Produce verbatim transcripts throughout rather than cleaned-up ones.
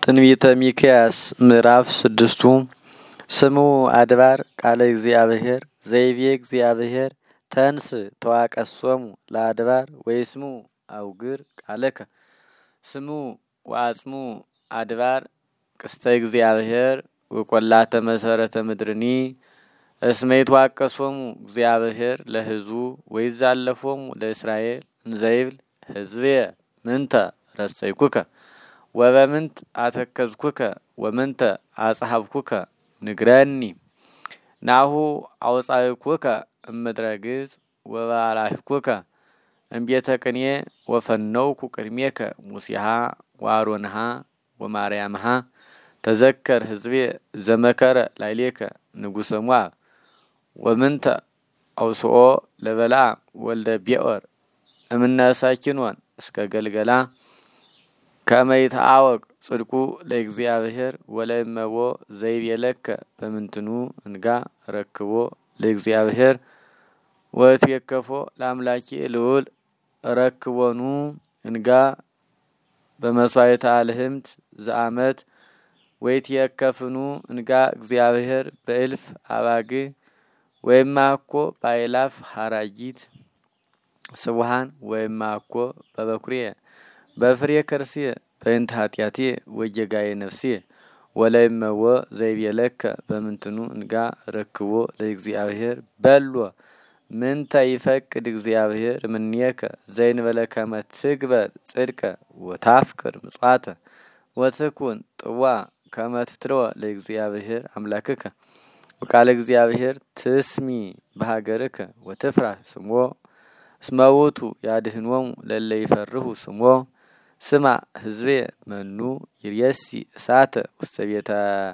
ትንቢተ ሚክያስ ምዕራፍ ስድስቱ ስሙ አድባር ቃለ እግዚአብሔር ዘይቤ እግዚአብሔር ተንስ ተዋቀሶሙ ለአድባር ወይስሙ አውግር ቃለከ ስሙ ወአጽሙ አድባር ቅስተ እግዚአብሔር ወቆላተ መሰረተ ምድርኒ እስመ ይትዋቀሶሙ እግዚአብሔር ለሕዝቡ ወይዛለፎሙ ለእስራኤል እንዘይብል ሕዝቤ ምንተ ረሰይኩከ ወበምንት አተከዝኩከ ወምንተ አጽሐብኩከ ንግረኒ ናሁ አውጻእኩከ እምድረ ግብጽ ወባራህኩከ እምቤተ ቅኔ ወፈነውኩ ቅድሜከ ሙሴሃ ወአሮንሃ ወማርያምሃ ተዘከር ሕዝቤ ዘመከረ ላይሌከ ንጉሰ ሞዓብ ወምንተ አውስኦ ለበለዓም ወልደ ቤኦር እምነ ሳኪኖን እስከ ገልገላ ከመ ይትአወቅ ጽድቁ ለእግዚአብሔር ወለእመቦ ዘይቤለከ በምንትኑ እንጋ ረክቦ ለእግዚአብሔር ወትየከፎ ለአምላኬ ልዑል ረክቦኑ እንጋ በመስዋዕተ አልህምት ዘአመት ወይትየከፍኑ እንጋ እግዚአብሔር በእልፍ አባግ ወይማኮ ባይላፍ ሐራጊት ስቡሃን ወይማኮ በበኩሬ በፍሬ ከርሴ በእንተ ኃጢአቴ ወጀጋዬ ነፍሴ ወለእመቦ ዘይቤለከ በምንትኑ እንጋ ረክቦ ለእግዚአብሔር በሎ ምንተ ይፈቅድ እግዚአብሔር እምኔከ ዘይንበለ ከመ ትግበር ጽድቀ ወታፍቅር ምጽዋተ ወትኩን ጥዋ ከመ ትትለወ ለእግዚአብሔር አምላክከ ወቃለ እግዚአብሔር ትስሚ በሀገርከ ወትፍራህ ስሞ እስመ ውእቱ ያድኅኖሙ ለእለ ይፈርሁ ስሞ ስማ ሕዝቤ መኑ ይርየሲ እሳተ ውስተ ቤተ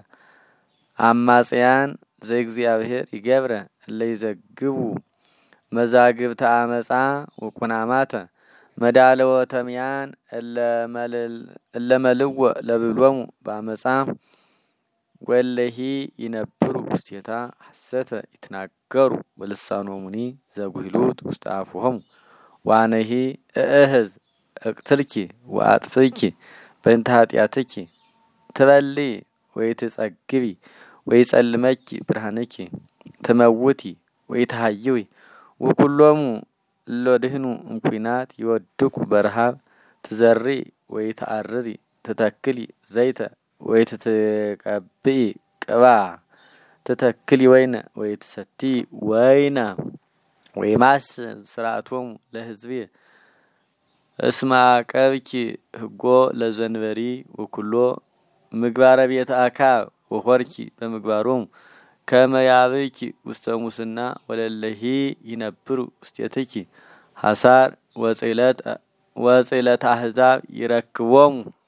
አማጽያን ዘእግዚአብሔር ይገብረ እለ ይዘግቡ መዛግብተ አመፃ ወቁናማተ መዳለወ ተምያን እለ መልወ ለብሎሙ በአመፃ ወለሂ ይነብሩ ውስቴታ ሐሰተ ይትናገሩ ወልሳኖሙኒ ዘጉሂሉት ውስተ አፉሆሙ ዋነሂ እእህዝ እቅትልኪ ወአጥፍኪ በእንተ ኃጢአትኪ ትበሊ ወይትጸግቢ ወይጸልመኪ ብርሃንኪ ትመውቲ ወይትሃይዊ ወኩሎሙ እሎድህኑ እምኩናት ይወድቁ በረሃብ ትዘሪ ወይትአርሪ ትተክሊ ዘይተ ወይትትቀብኢ ቅባ ትተክሊ ወይነ ወይትሰቲ ወይነ ወይማስ ስርዓቶሙ ለሕዝቤ እስመ አቀብኪ ሕጎ ለዘንበሪ ወኩሎ ምግባረ ቤተ አካብ ወኮርኪ በምግባሮሙ ከመ ያብኪ ውስተ ሙስና ወለለሂ ይነብሩ ውስቴትኪ ሐሳር ወጽዕለት አሕዛብ ይረክቦሙ